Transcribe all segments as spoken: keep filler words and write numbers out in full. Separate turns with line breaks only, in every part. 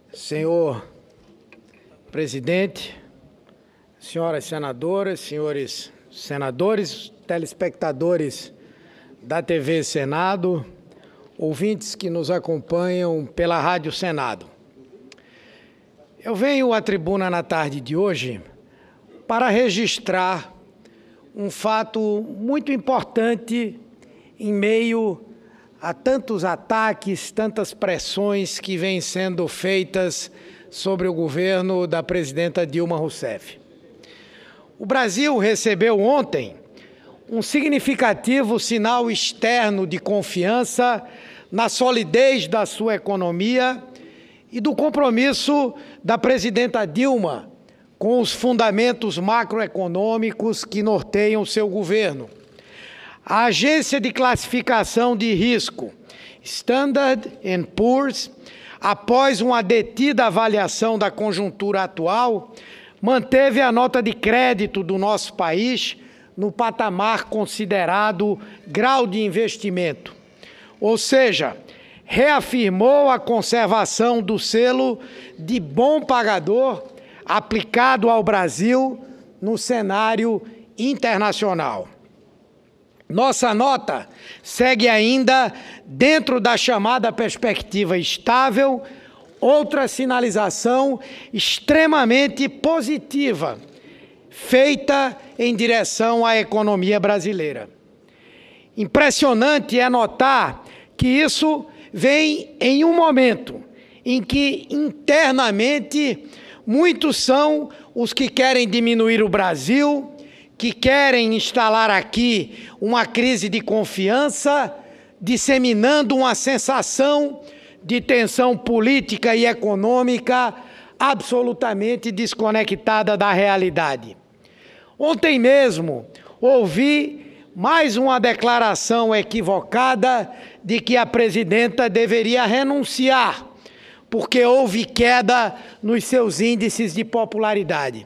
Senhor presidente, senhoras senadoras, senhores senadores, telespectadores da T V Senado, ouvintes que nos acompanham pela Rádio Senado. Eu venho à tribuna na tarde de hoje para registrar um fato muito importante em meio a tantos ataques, tantas pressões que vêm sendo feitas sobre o governo da presidenta Dilma Rousseff. O Brasil recebeu ontem um significativo sinal externo de confiança na solidez da sua economia e do compromisso da presidenta Dilma com os fundamentos macroeconômicos que norteiam seu governo. A agência de classificação de risco Standard and Poor's, após uma detida avaliação da conjuntura atual, manteve a nota de crédito do nosso país no patamar considerado grau de investimento, ou seja, reafirmou a conservação do selo de bom pagador aplicado ao Brasil no cenário internacional. Nossa nota segue ainda dentro da chamada perspectiva estável, outra sinalização extremamente positiva, feita em direção à economia brasileira. Impressionante é notar que isso vem em um momento em que internamente muitos são os que querem diminuir o Brasil, que querem instalar aqui uma crise de confiança, disseminando uma sensação de tensão política e econômica absolutamente desconectada da realidade. Ontem mesmo ouvi mais uma declaração equivocada de que a presidenta deveria renunciar, porque houve queda nos seus índices de popularidade.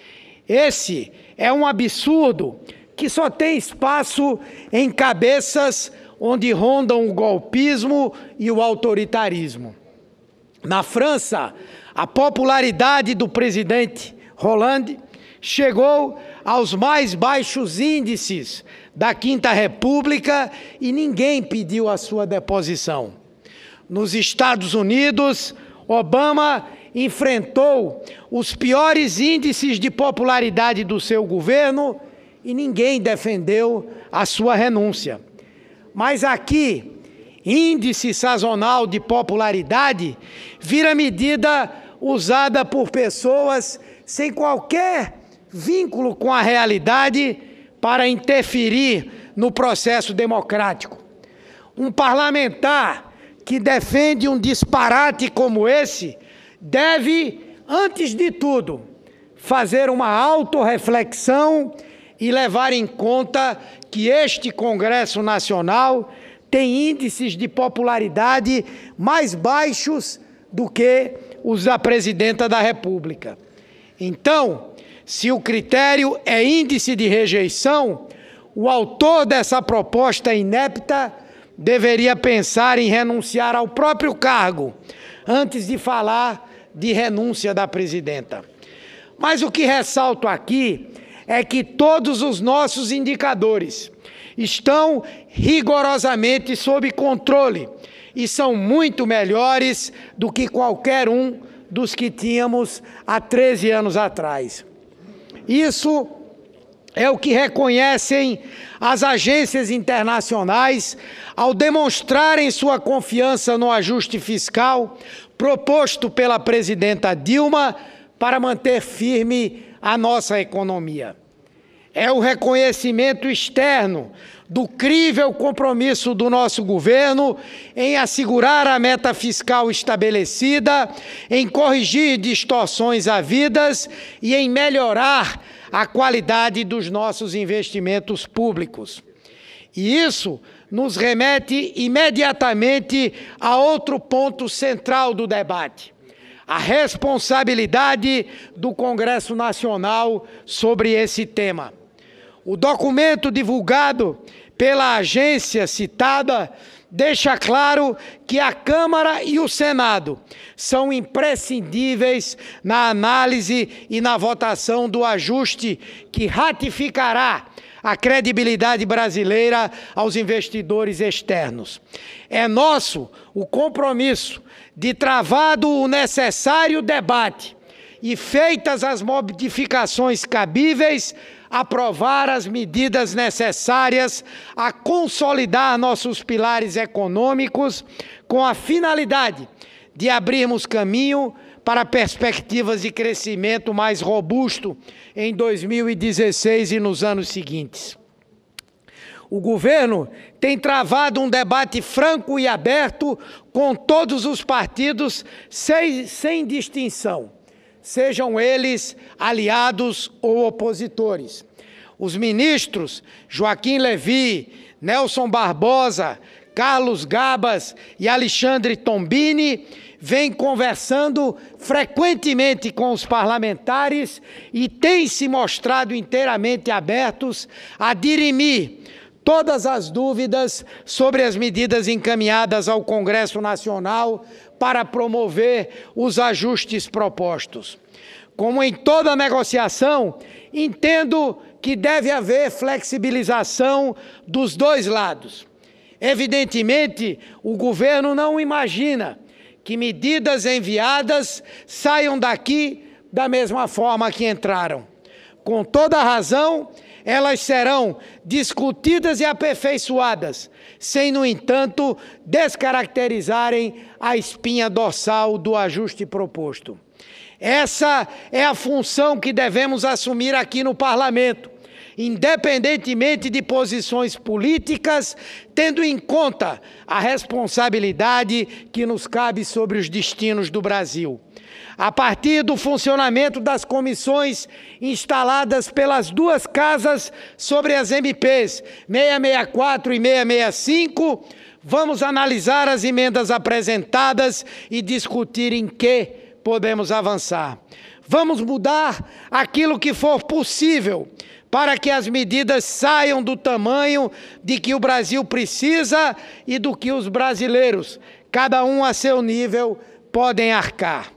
Esse é um absurdo que só tem espaço em cabeças onde rondam o golpismo e o autoritarismo. Na França, a popularidade do presidente Hollande chegou aos mais baixos índices da Quinta República e ninguém pediu a sua deposição. Nos Estados Unidos, Obama enfrentou os piores índices de popularidade do seu governo e ninguém defendeu a sua renúncia. Mas aqui, índice sazonal de popularidade vira medida usada por pessoas sem qualquer vínculo com a realidade para interferir no processo democrático. Um parlamentar que defende um disparate como esse deve, antes de tudo, fazer uma autorreflexão e levar em conta que este Congresso Nacional tem índices de popularidade mais baixos do que os da Presidenta da República. Então, se o critério é índice de rejeição, o autor dessa proposta inepta deveria pensar em renunciar ao próprio cargo, antes de falar de renúncia da presidenta. Mas o que ressalto aqui é que todos os nossos indicadores estão rigorosamente sob controle e são muito melhores do que qualquer um dos que tínhamos há treze anos atrás. Isso é o que reconhecem as agências internacionais ao demonstrarem sua confiança no ajuste fiscal proposto pela presidenta Dilma para manter firme a nossa economia. É o reconhecimento externo do crível compromisso do nosso governo em assegurar a meta fiscal estabelecida, em corrigir distorções havidas e em melhorar a qualidade dos nossos investimentos públicos. E isso nos remete imediatamente a outro ponto central do debate: a responsabilidade do Congresso Nacional sobre esse tema. O documento divulgado pela agência citada deixa claro que a Câmara e o Senado são imprescindíveis na análise e na votação do ajuste que ratificará a credibilidade brasileira aos investidores externos. É nosso o compromisso de, travado o necessário debate e feitas as modificações cabíveis, aprovar as medidas necessárias a consolidar nossos pilares econômicos com a finalidade de abrirmos caminho para perspectivas de crescimento mais robusto em dois mil e dezesseis e nos anos seguintes. O governo tem travado um debate franco e aberto com todos os partidos, sem, sem distinção, sejam eles aliados ou opositores. Os ministros Joaquim Levy, Nelson Barbosa, Carlos Gabas e Alexandre Tombini vêm conversando frequentemente com os parlamentares e têm se mostrado inteiramente abertos a dirimir todas as dúvidas sobre as medidas encaminhadas ao Congresso Nacional para promover os ajustes propostos. Como em toda negociação, entendo que deve haver flexibilização dos dois lados. Evidentemente, o governo não imagina que medidas enviadas saiam daqui da mesma forma que entraram. Com toda razão, elas serão discutidas e aperfeiçoadas, sem, no entanto, descaracterizarem a espinha dorsal do ajuste proposto. Essa é a função que devemos assumir aqui no Parlamento, independentemente de posições políticas, tendo em conta a responsabilidade que nos cabe sobre os destinos do Brasil. A partir do funcionamento das comissões instaladas pelas duas casas sobre as M Ps seiscentos e sessenta e quatro e seiscentos e sessenta e cinco, vamos analisar as emendas apresentadas e discutir em que podemos avançar. Vamos mudar aquilo que for possível para que as medidas saiam do tamanho de que o Brasil precisa e do que os brasileiros, cada um a seu nível, podem arcar.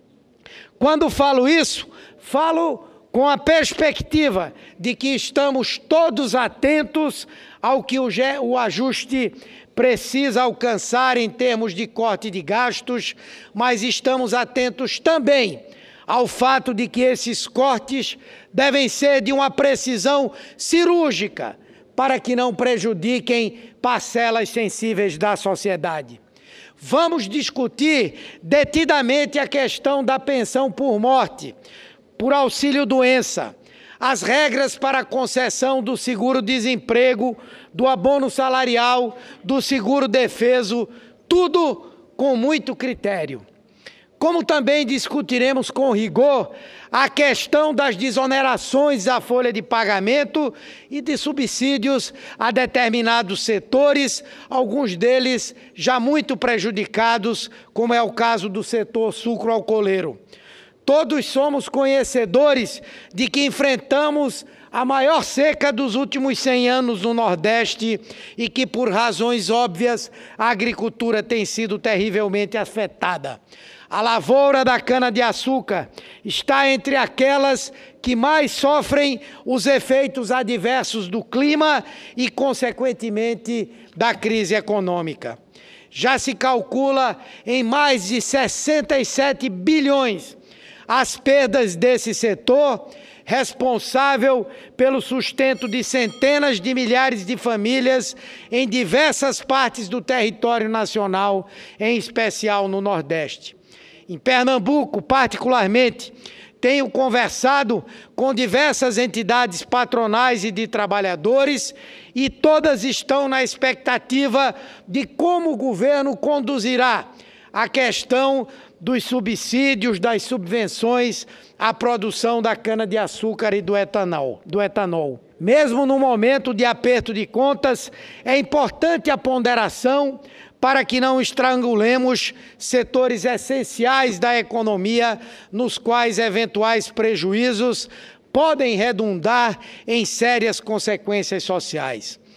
Quando falo isso, falo com a perspectiva de que estamos todos atentos ao que o ajuste precisa alcançar em termos de corte de gastos, mas estamos atentos também ao fato de que esses cortes devem ser de uma precisão cirúrgica para que não prejudiquem parcelas sensíveis da sociedade. Vamos discutir detidamente a questão da pensão por morte, por auxílio-doença, as regras para a concessão do seguro-desemprego, do abono salarial, do seguro-defeso, tudo com muito critério. Como também discutiremos com rigor a questão das desonerações à folha de pagamento e de subsídios a determinados setores, alguns deles já muito prejudicados, como é o caso do setor sucroalcooleiro. Todos somos conhecedores de que enfrentamos a maior seca dos últimos cem anos no Nordeste e que, por razões óbvias, a agricultura tem sido terrivelmente afetada. A lavoura da cana-de-açúcar está entre aquelas que mais sofrem os efeitos adversos do clima e, consequentemente, da crise econômica. Já se calcula em mais de sessenta e sete bilhões as perdas desse setor, responsável pelo sustento de centenas de milhares de famílias em diversas partes do território nacional, em especial no Nordeste. Em Pernambuco, particularmente, tenho conversado com diversas entidades patronais e de trabalhadores e todas estão na expectativa de como o governo conduzirá a questão dos subsídios, das subvenções à produção da cana-de-açúcar e do etanol, do etanol. Mesmo no momento de aperto de contas, é importante a ponderação para que não estrangulemos setores essenciais da economia, nos quais eventuais prejuízos podem redundar em sérias consequências sociais.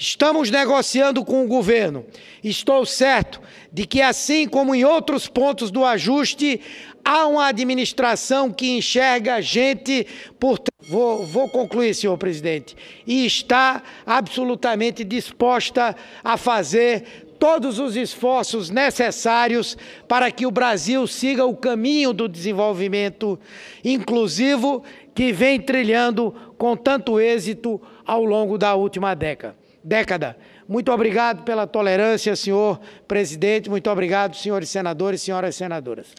Estamos negociando com o governo. Estou certo de que, assim como em outros pontos do ajuste, há uma administração que enxerga a gente por... Vou, vou concluir, senhor presidente. E está absolutamente disposta a fazer todos os esforços necessários para que o Brasil siga o caminho do desenvolvimento inclusivo que vem trilhando com tanto êxito ao longo da última década. década. Muito obrigado pela tolerância, senhor presidente. Muito obrigado, senhores senadores e senhoras senadoras.